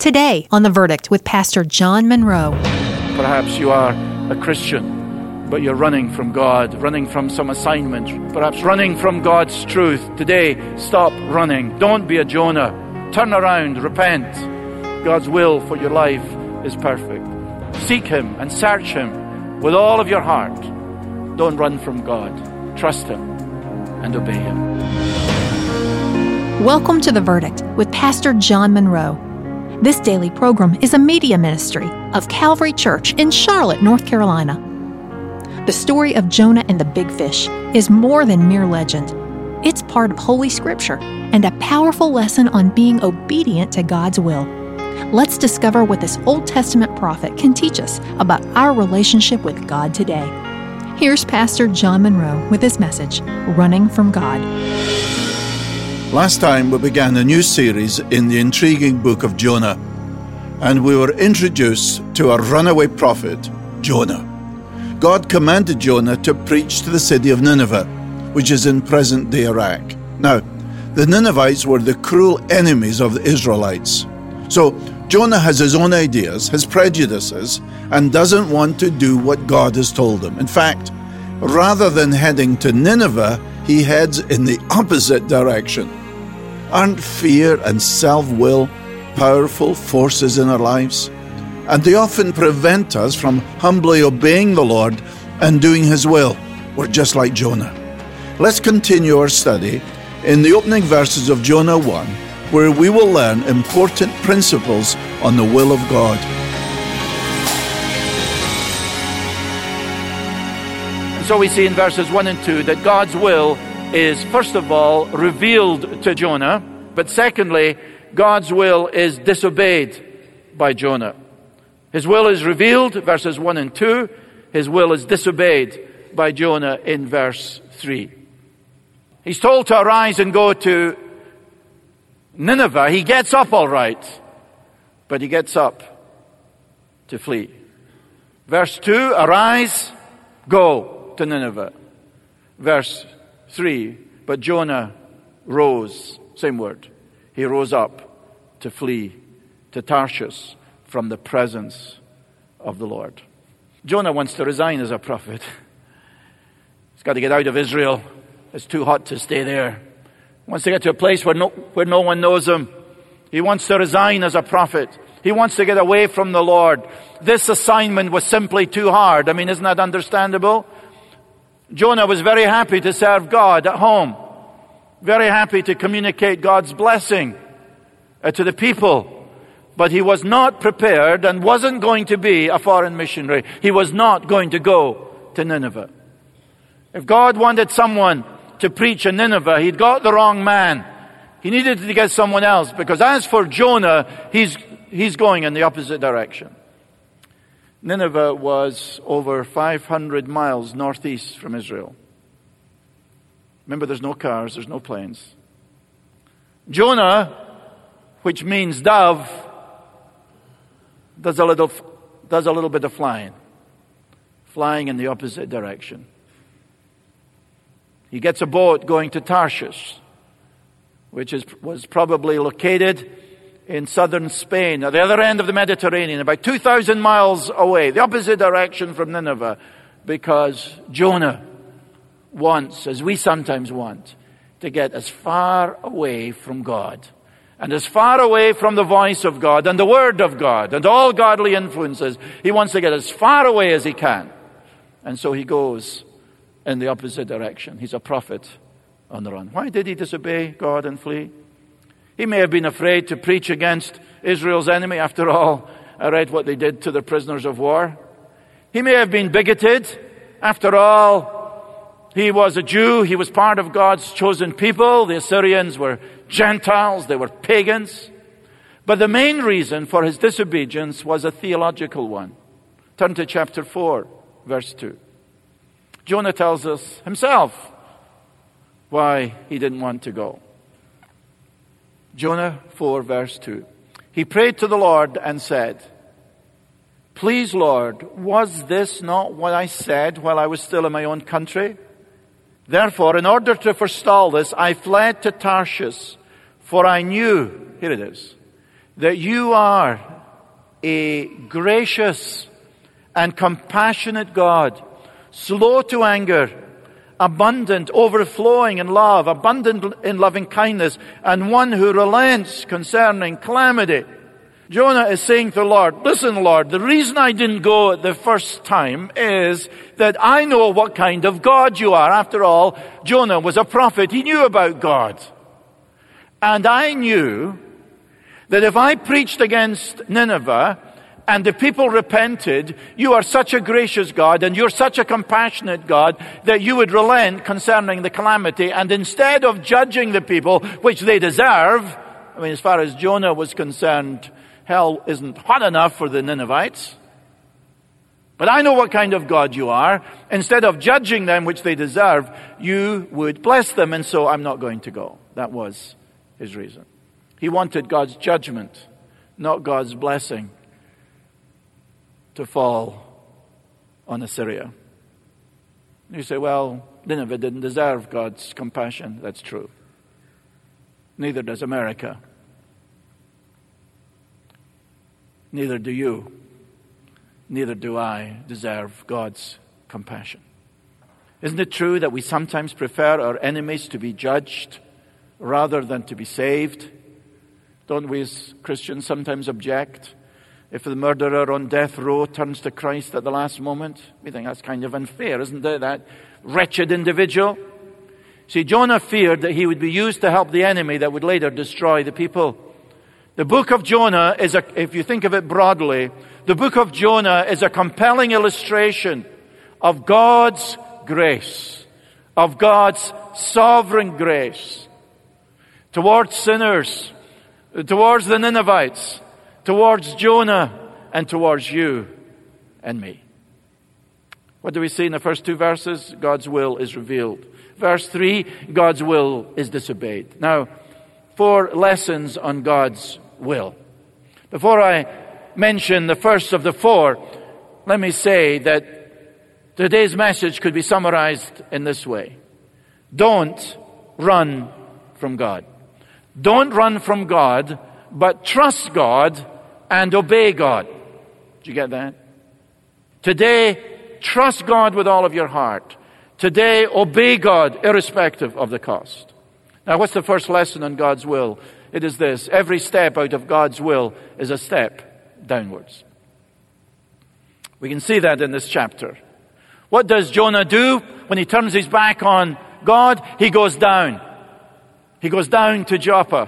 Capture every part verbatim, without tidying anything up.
Today on The Verdict with Pastor John Monroe. Perhaps you are a Christian, but you're running from God, running from some assignment, perhaps running from God's truth. Today, stop running. Don't be a Jonah. Turn around, repent. God's will for your life is perfect. Seek Him and search Him with all of your heart. Don't run from God. Trust Him and obey Him. Welcome to The Verdict with Pastor John Monroe. This daily program is a media ministry of Calvary Church in Charlotte, North Carolina. The story of Jonah and the big fish is more than mere legend. It's part of Holy Scripture and a powerful lesson on being obedient to God's will. Let's discover what this Old Testament prophet can teach us about our relationship with God today. Here's Pastor John Monroe with his message, Running from God. Last time we began a new series in the intriguing book of Jonah, and we were introduced to a runaway prophet, Jonah. God commanded Jonah to preach to the city of Nineveh, which is in present-day Iraq. Now, the Ninevites were the cruel enemies of the Israelites. So, Jonah has his own ideas, his prejudices, and doesn't want to do what God has told him. In fact, rather than heading to Nineveh, he heads in the opposite direction. Aren't fear and self-will powerful forces in our lives? And they often prevent us from humbly obeying the Lord and doing His will. We're just like Jonah. Let's continue our study in the opening verses of Jonah one, where we will learn important principles on the will of God. And so we see in verses one and two that God's will is, first of all, revealed to Jonah, but secondly, God's will is disobeyed by Jonah. His will is revealed, verses one and two. His will is disobeyed by Jonah in verse three. He's told to arise and go to Nineveh. He gets up all right, but he gets up to flee. Verse two, arise, go to Nineveh. Verse three, but Jonah rose, same word. He rose up to flee to Tarshish from the presence of the Lord. Jonah wants to resign as a prophet. He's got to get out of Israel. It's too hot to stay there. He wants to get to a place where no, where no one knows him. He wants to resign as a prophet. He wants to get away from the Lord. This assignment was simply too hard. I mean, isn't that understandable? Jonah was very happy to serve God at home. Very happy to communicate God's blessing uh, to the people. But he was not prepared and wasn't going to be a foreign missionary. He was not going to go to Nineveh. If God wanted someone to preach in Nineveh, he'd got the wrong man. He needed to get someone else, because as for Jonah, he's, he's going in the opposite direction. Nineveh was over five hundred miles northeast from Israel. Remember, there's no cars, there's no planes. Jonah, which means dove, does a little, does a little bit of flying. Flying in the opposite direction. He gets a boat going to Tarshish, which is, was probably located in southern Spain, at the other end of the Mediterranean, about two thousand miles away, the opposite direction from Nineveh, because Jonah wants, as we sometimes want, to get as far away from God, and as far away from the voice of God, and the Word of God, and all godly influences. He wants to get as far away as he can. And so he goes in the opposite direction. He's a prophet on the run. Why did he disobey God and flee? He may have been afraid to preach against Israel's enemy. After all, I read what they did to their prisoners of war. He may have been bigoted. After all, he was a Jew. He was part of God's chosen people. The Assyrians were Gentiles. They were pagans. But the main reason for his disobedience was a theological one. Turn to chapter four, verse two. Jonah tells us himself why he didn't want to go. Jonah four, verse two. He prayed to the Lord and said, "Please, Lord, was this not what I said while I was still in my own country? Therefore, in order to forestall this, I fled to Tarshish, for I knew," here it is, that you are a gracious and compassionate God, slow to anger, abundant, overflowing in love, abundant in loving kindness, and one who relents concerning calamity. Jonah is saying to the Lord, listen, Lord, the reason I didn't go the first time is that I know what kind of God you are. After all, Jonah was a prophet. He knew about God. And I knew that if I preached against Nineveh and the people repented, you are such a gracious God and you're such a compassionate God that you would relent concerning the calamity. And instead of judging the people, which they deserve, I mean, as far as Jonah was concerned, hell isn't hot enough for the Ninevites. But I know what kind of God you are. Instead of judging them, which they deserve, you would bless them, and so I'm not going to go. That was his reason. He wanted God's judgment, not God's blessing, to fall on Assyria. You say, well, Nineveh didn't deserve God's compassion. That's true. Neither does America. Neither do you. Neither do I deserve God's compassion. Isn't it true that we sometimes prefer our enemies to be judged rather than to be saved? Don't we as Christians sometimes object if the murderer on death row turns to Christ at the last moment? We think that's kind of unfair, isn't it? That wretched individual. See, Jonah feared that he would be used to help the enemy that would later destroy the people. The book of Jonah is, a, if you think of it broadly, the book of Jonah is a compelling illustration of God's grace, of God's sovereign grace towards sinners, towards the Ninevites, towards Jonah, and towards you and me. What do we see in the first two verses? God's will is revealed. Verse three, God's will is disobeyed. Now, four lessons on God's will. Before I mention the first of the four, let me say that today's message could be summarized in this way. Don't run from God. Don't run from God, but trust God and obey God. Did you get that? Today, trust God with all of your heart. Today, obey God irrespective of the cost. Now, what's the first lesson on God's will? It is this: every step out of God's will is a step downwards. We can see that in this chapter. What does Jonah do when he turns his back on God? He goes down. He goes down to Joppa.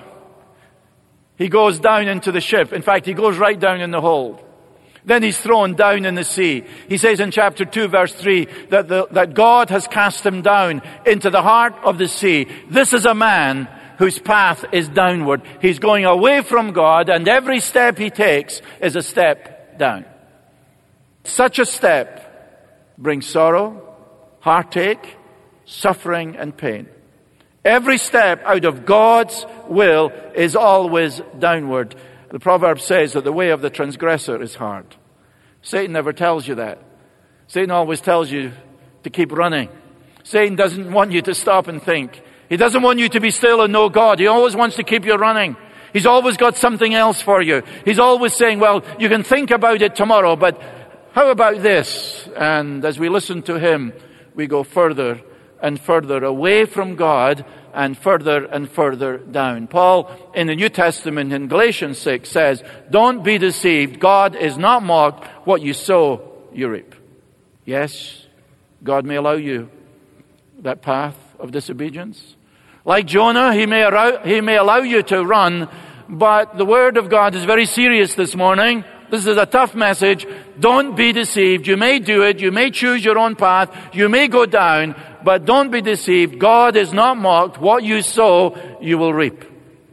He goes down into the ship. In fact, he goes right down in the hold. Then he's thrown down in the sea. He says in chapter two, verse three, that, the, that God has cast him down into the heart of the sea. This is a man whose path is downward. He's going away from God, and every step he takes is a step down. Such a step brings sorrow, heartache, suffering, and pain. Every step out of God's will is always downward. The proverb says that the way of the transgressor is hard. Satan never tells you that. Satan always tells you to keep running. Satan doesn't want you to stop and think. He doesn't want you to be still and know God. He always wants to keep you running. He's always got something else for you. He's always saying, well, you can think about it tomorrow, but how about this? And as we listen to him, we go further and further away from God and further and further down. Paul, in the New Testament, in Galatians six, says, don't be deceived. God is not mocked. What you sow, you reap. Yes, God may allow you that path of disobedience. Like Jonah, he may allow, he may allow you to run, but the Word of God is very serious this morning. This is a tough message. Don't be deceived. You may do it. You may choose your own path. You may go down, but don't be deceived. God is not mocked. What you sow, you will reap.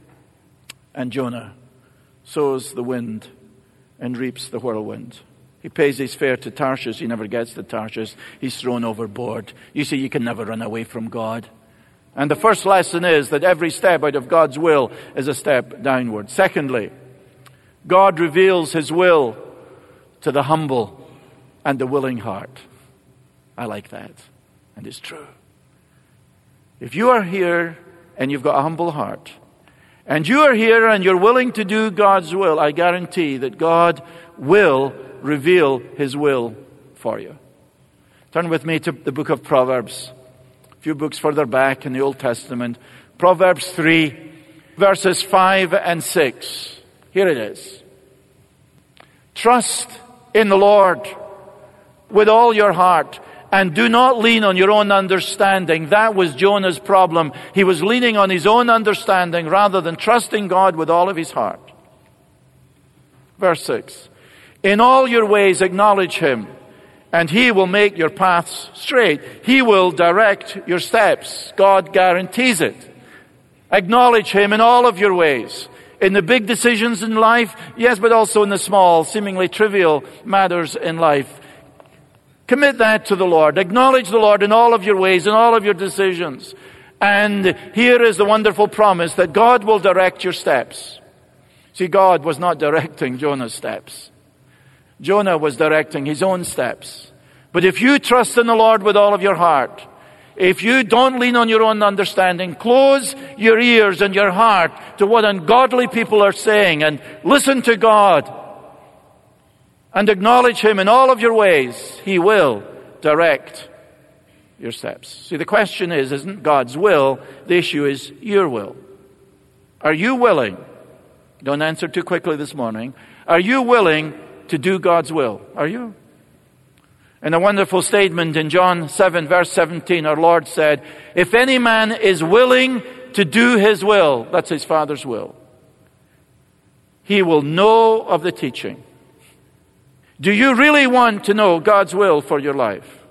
And Jonah sows the wind and reaps the whirlwind. He pays his fare to Tarshish. He never gets to Tarshish. He's thrown overboard. You see, you can never run away from God. And the first lesson is that every step out of God's will is a step downward. Secondly, God reveals his will to the humble and the willing heart. I like that. And it's true. If you are here and you've got a humble heart, and you are here and you're willing to do God's will, I guarantee that God will reveal His will for you. Turn with me to the book of Proverbs, a few books further back in the Old Testament. Proverbs three, verses five and six. Here it is. Trust in the Lord with all your heart, and do not lean on your own understanding. That was Jonah's problem. He was leaning on his own understanding rather than trusting God with all of his heart. Verse six. In all your ways acknowledge Him, and He will make your paths straight. He will direct your steps. God guarantees it. Acknowledge Him in all of your ways. In the big decisions in life, yes, but also in the small, seemingly trivial matters in life. Commit that to the Lord. Acknowledge the Lord in all of your ways, in all of your decisions. And here is the wonderful promise that God will direct your steps. See, God was not directing Jonah's steps. Jonah was directing his own steps. But if you trust in the Lord with all of your heart, if you don't lean on your own understanding, close your ears and your heart to what ungodly people are saying and listen to God and acknowledge Him in all of your ways, He will direct your steps. See, the question is, isn't God's will, the issue is your will. Are you willing? Don't answer too quickly this morning. Are you willing to do God's will? Are you? In a wonderful statement in John seven, verse seventeen, our Lord said, if any man is willing to do His will, that's His Father's will, he will know of the teaching. Do you really want to know God's will for your life?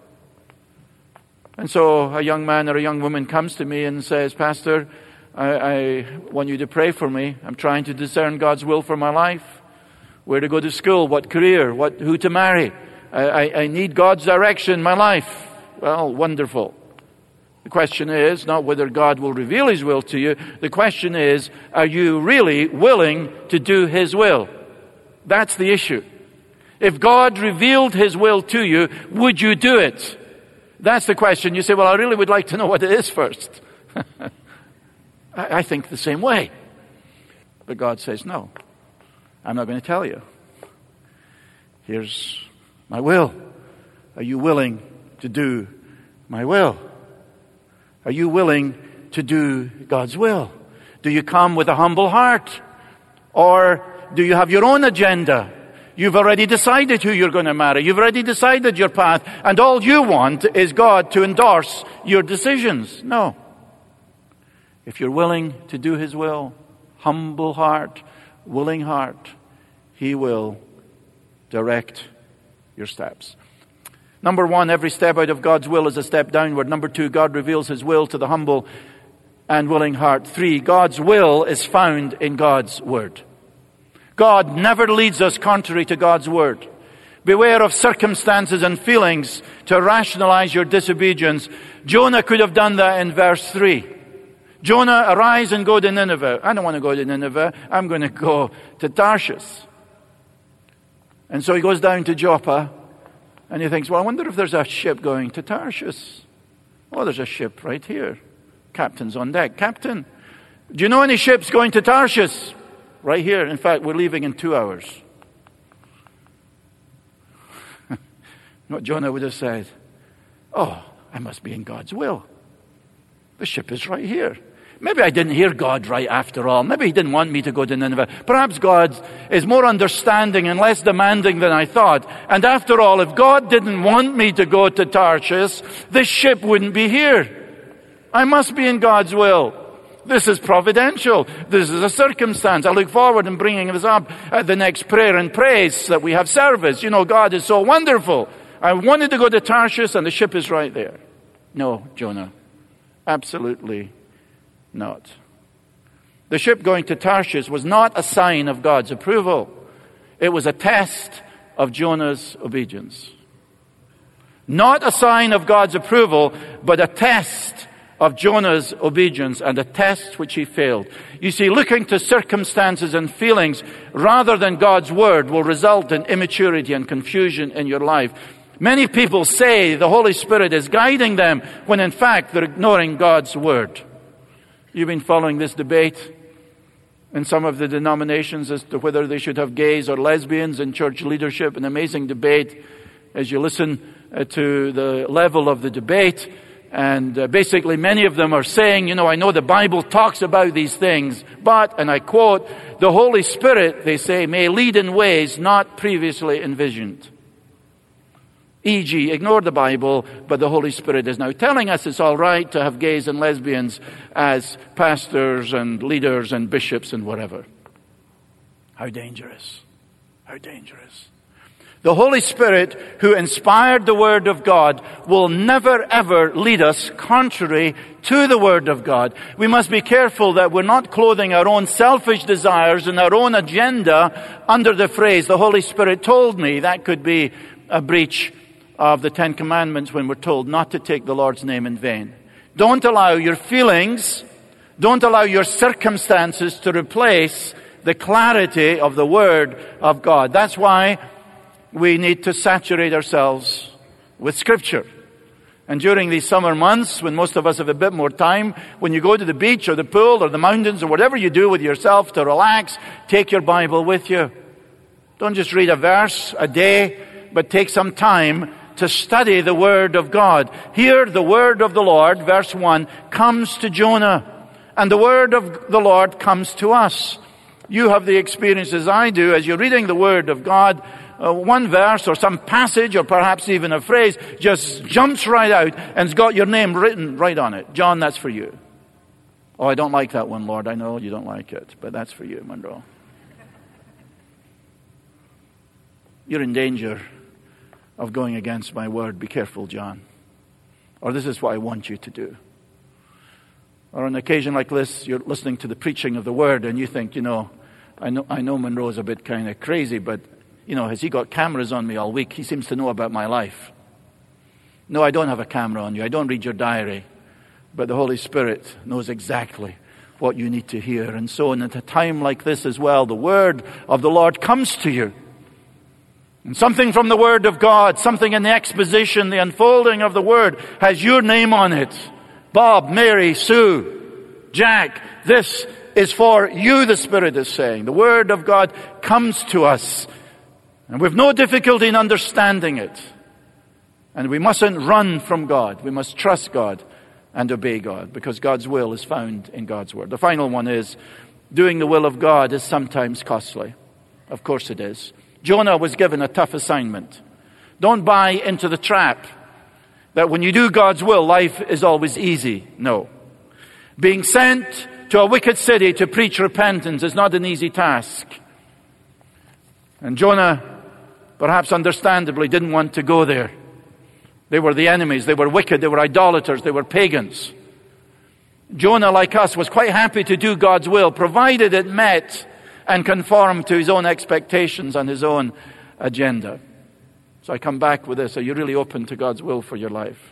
And so a young man or a young woman comes to me and says, Pastor, I, I want you to pray for me. I'm trying to discern God's will for my life. Where to go to school, what career, what who to marry. I, I, I need God's direction in my life. Well, wonderful. The question is not whether God will reveal His will to you. The question is, are you really willing to do His will? That's the issue. If God revealed His will to you, would you do it? That's the question. You say, well, I really would like to know what it is first. I, I think the same way. But God says, no, I'm not going to tell you. Here's my will. Are you willing to do my will? Are you willing to do God's will? Do you come with a humble heart? Or do you have your own agenda? You've already decided who you're going to marry. You've already decided your path. And all you want is God to endorse your decisions. No. If you're willing to do His will, humble heart, willing heart, He will direct your steps. Number one, every step out of God's will is a step downward. Number two, God reveals His will to the humble and willing heart. Three, God's will is found in God's Word. God never leads us contrary to God's Word. Beware of circumstances and feelings to rationalize your disobedience. Jonah could have done that in verse three. Jonah, arise and go to Nineveh. I don't want to go to Nineveh. I'm going to go to Tarshish. And so he goes down to Joppa, and he thinks, well, I wonder if there's a ship going to Tarshish. Oh, there's a ship right here. Captain's on deck. Captain, do you know any ships going to Tarshish? Right here. In fact, we're leaving in two hours. What Jonah would have said, oh, I must be in God's will. The ship is right here. Maybe I didn't hear God right after all. Maybe He didn't want me to go to Nineveh. Perhaps God is more understanding and less demanding than I thought. And after all, if God didn't want me to go to Tarshish, this ship wouldn't be here. I must be in God's will. This is providential. This is a circumstance. I look forward in bringing this up at the next prayer and praise that we have service. You know, God is so wonderful. I wanted to go to Tarshish and the ship is right there. No, Jonah. Absolutely not. The ship going to Tarshish was not a sign of God's approval. It was a test of Jonah's obedience. Not a sign of God's approval, but a test of Jonah's obedience, and a test which he failed. You see, looking to circumstances and feelings rather than God's word will result in immaturity and confusion in your life. Many people say the Holy Spirit is guiding them when in fact they're ignoring God's word. You've been following this debate in some of the denominations as to whether they should have gays or lesbians in church leadership. An amazing debate as you listen uh, to the level of the debate. And uh, basically many of them are saying, you know, I know the Bible talks about these things, but, and I quote, the Holy Spirit, they say, may lead in ways not previously envisioned. for example, ignore the Bible, but the Holy Spirit is now telling us it's all right to have gays and lesbians as pastors and leaders and bishops and whatever. How dangerous. How dangerous. The Holy Spirit, who inspired the Word of God, will never ever lead us contrary to the Word of God. We must be careful that we're not clothing our own selfish desires and our own agenda under the phrase, the Holy Spirit told me. That could be a breach of the Ten Commandments when we're told not to take the Lord's name in vain. Don't allow your feelings, don't allow your circumstances to replace the clarity of the Word of God. That's why we need to saturate ourselves with Scripture. And during these summer months, when most of us have a bit more time, when you go to the beach or the pool or the mountains or whatever you do with yourself to relax, take your Bible with you. Don't just read a verse a day, but take some time to study the Word of God. Here, the Word of the Lord, verse one, comes to Jonah. And the Word of the Lord comes to us. You have the experience as I do as you're reading the Word of God. Uh, one verse or some passage or perhaps even a phrase just jumps right out and it's got your name written right on it. John, that's for you. Oh, I don't like that one, Lord. I know you don't like it, but that's for you, Monroe. You're in danger of going against my word. Be careful, John. Or this is what I want you to do. Or on an occasion like this, you're listening to the preaching of the word and you think, you know, I know, I know Monroe's a bit kind of crazy, but you know, has he got cameras on me all week? He seems to know about my life. No, I don't have a camera on you. I don't read your diary. But the Holy Spirit knows exactly what you need to hear. And so in a time like this as well, the word of the Lord comes to you. And something from the Word of God, something in the exposition, the unfolding of the Word has your name on it. Bob, Mary, Sue, Jack, this is for you, the Spirit is saying. The Word of God comes to us. And we've no difficulty in understanding it. And we mustn't run from God. We must trust God and obey God, because God's will is found in God's Word. The final one is, doing the will of God is sometimes costly. Of course it is. Jonah was given a tough assignment. Don't buy into the trap that when you do God's will, life is always easy. No. Being sent to a wicked city to preach repentance is not an easy task. And Jonah, perhaps understandably, didn't want to go there. They were the enemies. They were wicked. They were idolaters. They were pagans. Jonah, like us, was quite happy to do God's will, provided it met and conformed to his own expectations and his own agenda. So I come back with this. Are you really open to God's will for your life?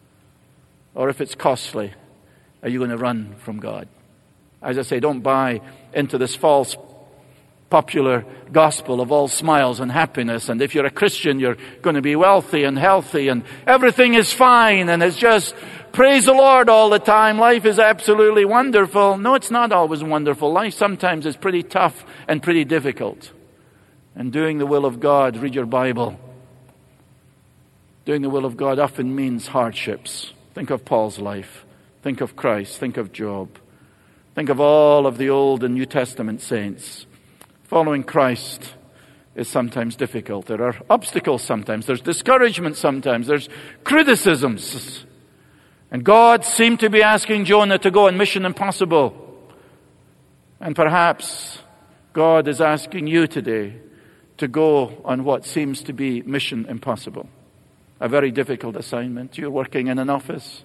Or if it's costly, are you going to run from God? As I say, don't buy into this false popular gospel of all smiles and happiness. And if you're a Christian, you're going to be wealthy and healthy and everything is fine and it's just praise the Lord all the time. Life is absolutely wonderful. No, it's not always wonderful. Life sometimes is pretty tough and pretty difficult. And doing the will of God, read your Bible. Doing the will of God often means hardships. Think of Paul's life. Think of Christ. Think of Job. Think of all of the Old and New Testament saints. Following Christ is sometimes difficult. There are obstacles sometimes. There's discouragement sometimes. There's criticisms. And God seemed to be asking Jonah to go on Mission Impossible. And perhaps God is asking you today to go on what seems to be Mission Impossible. A very difficult assignment. You're working in an office.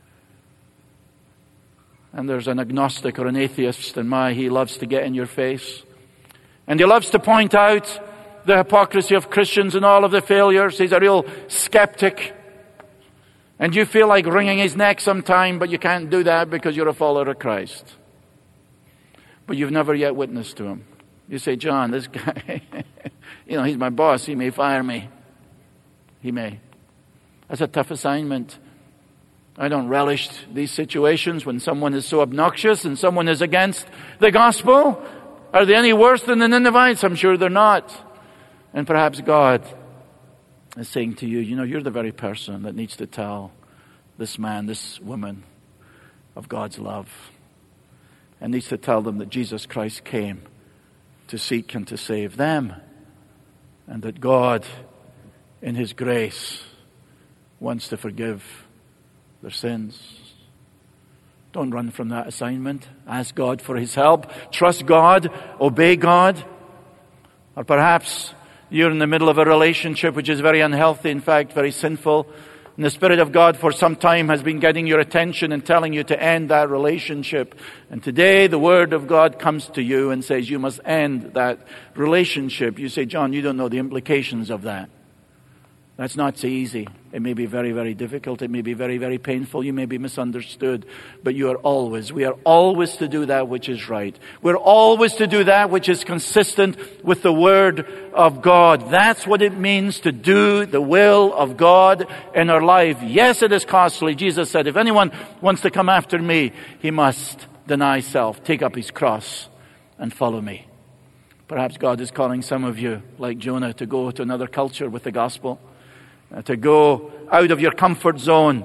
And there's an agnostic or an atheist, and my, he loves to get in your face. And he loves to point out the hypocrisy of Christians and all of the failures. He's a real skeptic. And you feel like wringing his neck sometime, but you can't do that because you're a follower of Christ. But you've never yet witnessed to him. You say, John, this guy, you know, he's my boss. He may fire me. He may. That's a tough assignment. I don't relish these situations when someone is so obnoxious and someone is against the gospel. Are they any worse than the Ninevites? I'm sure they're not. And perhaps God is saying to you, you know, you're the very person that needs to tell this man, this woman of God's love, and needs to tell them that Jesus Christ came to seek and to save them, and that God, in His grace, wants to forgive their sins. Don't run from that assignment. Ask God for His help. Trust God. Obey God. Or perhaps you're in the middle of a relationship which is very unhealthy, in fact, very sinful. And the Spirit of God for some time has been getting your attention and telling you to end that relationship. And today the Word of God comes to you and says you must end that relationship. You say, John, you don't know the implications of that. That's not so easy. It may be very, very difficult. It may be very, very painful. You may be misunderstood. But you are always, we are always to do that which is right. We're always to do that which is consistent with the Word of God. That's what it means to do the will of God in our life. Yes, it is costly. Jesus said, if anyone wants to come after me, he must deny self, take up his cross, and follow me. Perhaps God is calling some of you, like Jonah, to go to another culture with the gospel. Uh, to go out of your comfort zone,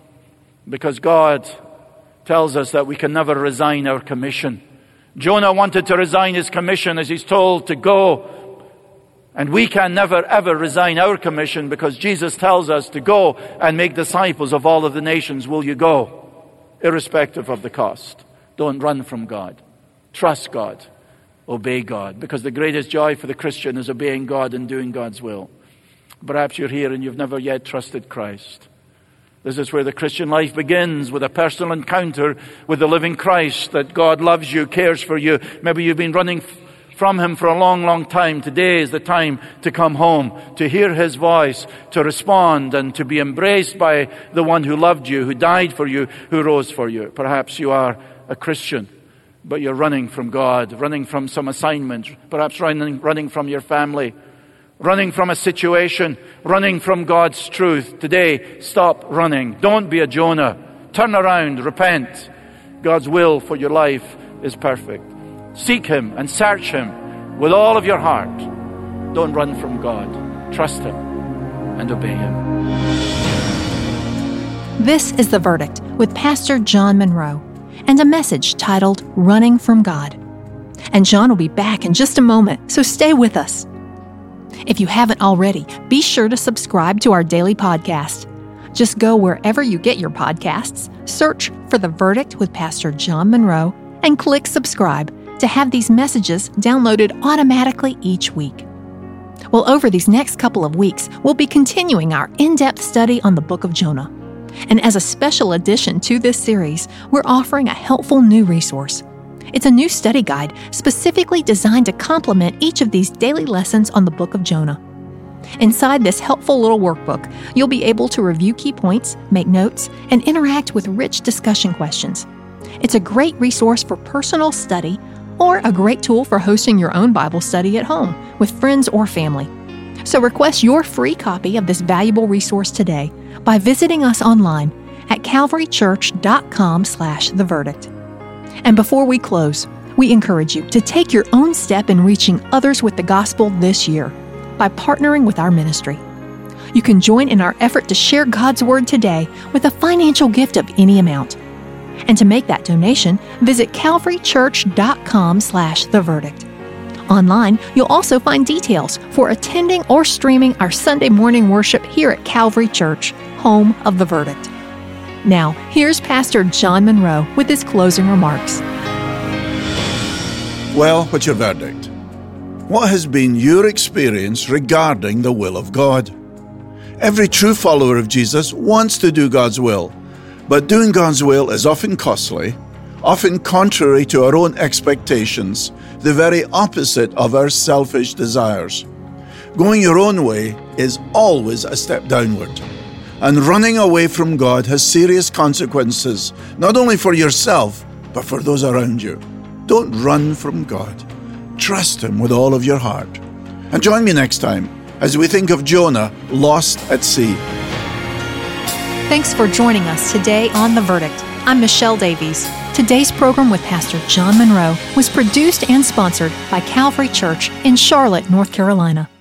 because God tells us that we can never resign our commission. Jonah wanted to resign his commission as he's told to go, and we can never ever resign our commission, because Jesus tells us to go and make disciples of all of the nations. Will you go? Irrespective of the cost. Don't run from God. Trust God. Obey God, because the greatest joy for the Christian is obeying God and doing God's will. Perhaps you're here and you've never yet trusted Christ. This is where the Christian life begins, with a personal encounter with the living Christ, that God loves you, cares for you. Maybe you've been running f- from Him for a long, long time. Today is the time to come home, to hear His voice, to respond, and to be embraced by the one who loved you, who died for you, who rose for you. Perhaps you are a Christian, but you're running from God, running from some assignment, perhaps running, running from your family, running from a situation, running from God's truth. Today, stop running. Don't be a Jonah. Turn around, repent. God's will for your life is perfect. Seek Him and search Him with all of your heart. Don't run from God. Trust Him and obey Him. This is The Verdict with Pastor John Monroe, and a message titled Running from God. And John will be back in just a moment, so stay with us. If you haven't already, be sure to subscribe to our daily podcast. Just go wherever you get your podcasts, search for The Verdict with Pastor John Monroe, and click subscribe to have these messages downloaded automatically each week. Well, over these next couple of weeks, we'll be continuing our in-depth study on the book of Jonah. And as a special addition to this series, we're offering a helpful new resource. It's a new study guide specifically designed to complement each of these daily lessons on the book of Jonah. Inside this helpful little workbook, you'll be able to review key points, make notes, and interact with rich discussion questions. It's a great resource for personal study, or a great tool for hosting your own Bible study at home with friends or family. So request your free copy of this valuable resource today by visiting us online at calvarychurch.com slash the verdict. And before we close, we encourage you to take your own step in reaching others with the gospel this year by partnering with our ministry. You can join in our effort to share God's Word today with a financial gift of any amount. And to make that donation, visit calvarychurch.com slash the verdict. Online, you'll also find details for attending or streaming our Sunday morning worship here at Calvary Church, home of The Verdict. Now, here's Pastor John Monroe with his closing remarks. Well, what's your verdict? What has been your experience regarding the will of God? Every true follower of Jesus wants to do God's will, but doing God's will is often costly, often contrary to our own expectations, the very opposite of our selfish desires. Going your own way is always a step downward. And running away from God has serious consequences, not only for yourself, but for those around you. Don't run from God. Trust Him with all of your heart. And join me next time as we think of Jonah lost at sea. Thanks for joining us today on The Verdict. I'm Michelle Davies. Today's program with Pastor John Monroe was produced and sponsored by Calvary Church in Charlotte, North Carolina.